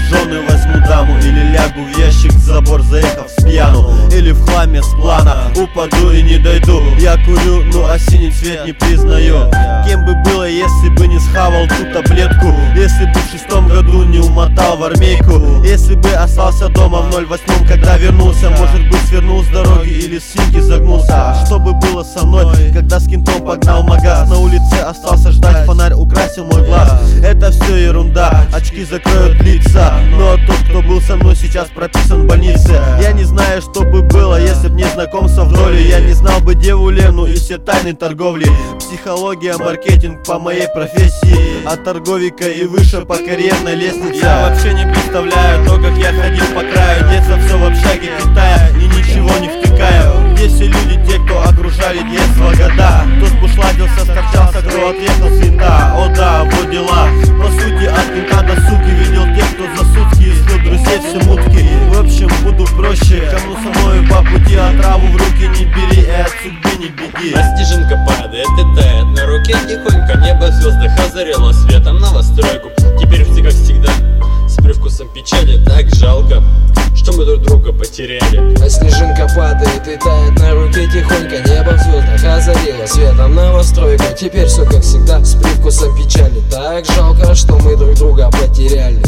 жены возьму даму, или лягу в ящик забор, заехав с пьяну, или в хламе с плана упаду и не дойду. Я курю, но синий цвет не признаю. Кем бы было, если бы не схавал ту таблетку, если бы в 6-м году не умотал в армейку, если бы остался дома в 08-м, когда вернулся, может быть свернул с дороги или с синьки загнулся. А что бы было со мной, когда с кентом погнал магаз, на улице остался ждать, фонарь украсил мой глаз. Это все ерунда, очки закроют лица, но тот, кто был со мной, сейчас прописан в больнице. Я не знаю, что бы было, если б не знакомство в роли. Я не знал бы Деву Лену и все тайны торговли. Психология, маркетинг по моей профессии, от торговика и выше по карьерной лестнице. Я вообще не представляю то, как я ходил по краю, детство все в общаге Китая и ничего не втыкаю. Где все люди, те, кто окружали детство года, кто сбушлатился, скопчался, кто отъехал с винта. О да, вот дела. По сути, от винта до суки видел тех, кто за сутки слил друзей все мутки. В общем, буду проще, кому со мною по пути, а траву в руки не бери и от судьбы не беги. А снежинка падает и тает на руке тихонько, небо в звездах озарило светом новостройку. Теперь все как всегда, с привкусом печали, так жалко, что мы друг друга потеряли. А снежинка падает и тает на руке тихонько, небо в звездах озарило светом новостройку. Теперь все как всегда, с привкусом печали, так жалко, что мы друг друга потеряли.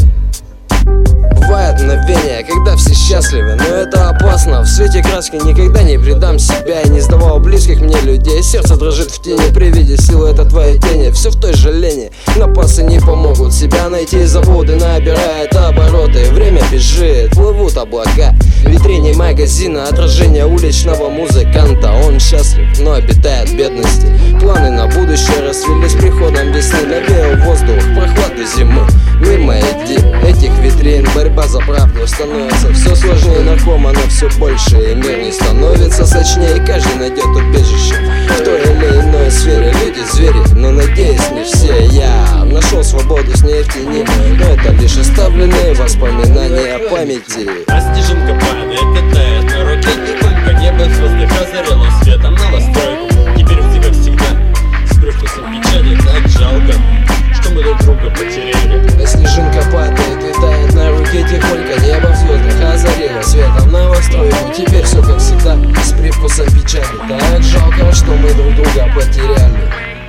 Бывает мгновение, когда все счастливы, но это опасно. В свете краски никогда не предам себя и не сдавал близких мне людей. Сердце дрожит в тени при виде силуэта твоей тени. Все в той же лени, напасы не помогут себя найти. Заводы набирают обороты, время бежит, плывут облака. В витрине магазина отражение уличного музыканта. Он счастлив, но обитает в бедности. Планы на будущее расцвели с приходом весны. Навеял воздух прохлады зимы. Мимо иди, этих витрин борьба за правду становится все сложнее, наркоманов все больше, и мир не становится сочнее. Каждый найдет убежище в той или иной сфере. Люди звери, но надеюсь не все. Я нашел свободу с ней в тени, но это лишь оставленные воспоминания памяти. А снежинка падает и тает на руке тихонько, небо в звездах озарило светом новостройку. Теперь все как всегда, с привкусом печали, так жалко, что мы друг друга потеряли. А снежинка падает и тает на руке тихонько, небо в звездах озарило светом новостройку. Теперь все как всегда, с привкусом печали, так жалко, что мы друг друга потеряли.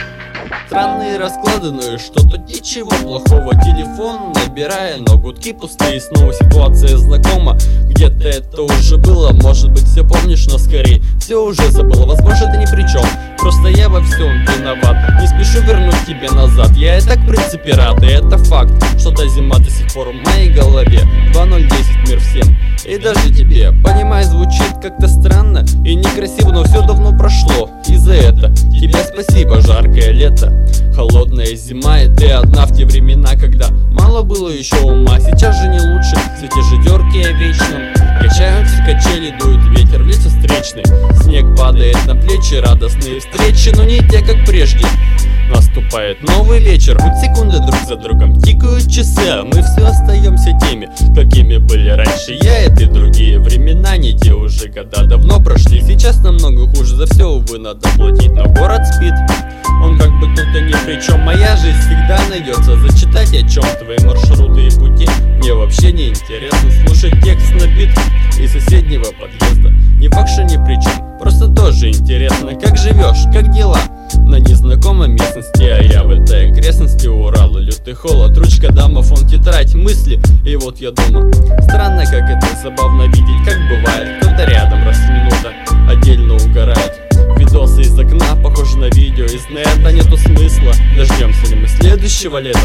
Странные расклады, ну и что тут ничего плохого. Телефон набирая, но гудки пустые. Снова ситуация знакома, где-то это уже было. Может быть все помнишь, но скорее все уже забыл. Возможно ты ни при чем, просто я во всем виноват. Не спешу вернуть тебе назад, я и так в принципе рад. И это факт, что та зима до сих пор в моей голове. 2010 мир всем и даже тебе. Понимаю, звучит как-то странно и некрасиво, но все давно прошло. И за это тебе спасибо, жаркое лето, холодная зима, и ты одна в те времена, когда мало было еще ума. Сейчас же не лучше, в свете жидерки я вечном. Качаются качели, дует ветер в лицо встречный. Снег падает на плечи, радостные встречи, но не те, как прежде. Наступает новый вечер, хоть секунды друг за другом тикают часы, а мы все остаемся теми, какими были раньше я и ты. Другие времена, не те уже года давно прошли. Сейчас намного хуже, за все, увы, надо платить, но город спит. Он как бы тут и ни при чем, моя жизнь всегда найдется зачитать о чем твои маршруты и пути. Мне вообще не интересно слушать текст на бит из соседнего подъезда. Не факт, что ни при чем, просто тоже интересно, как живешь, как дела на незнакомой местности, а я в этой окрестности. Урал, лютый холод, ручка, домофон, тетрадь, мысли, и вот я дома. Странно, как это забавно видеть, как бывает, кто-то рядом, раз в минута отдельно угорает. Видосы из окна, похоже на видео из нета, нету смысла, дождемся ли мы следующего лета.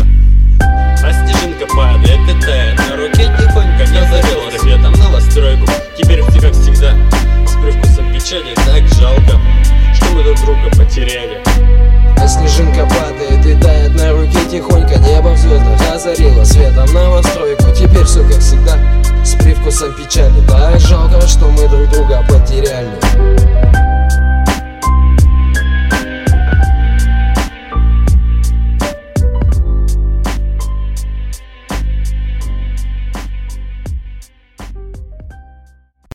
А снежинка падает и тает на руке тихонько, не озарила светом новостройку. Теперь все как всегда, с привкусом печали, так жалко, что мы друг друга потеряли. А снежинка падает и тает на руке тихонько, небо в звездах озарило светом новостройку. Теперь все как всегда, с привкусом печали, так жалко, что мы друг друга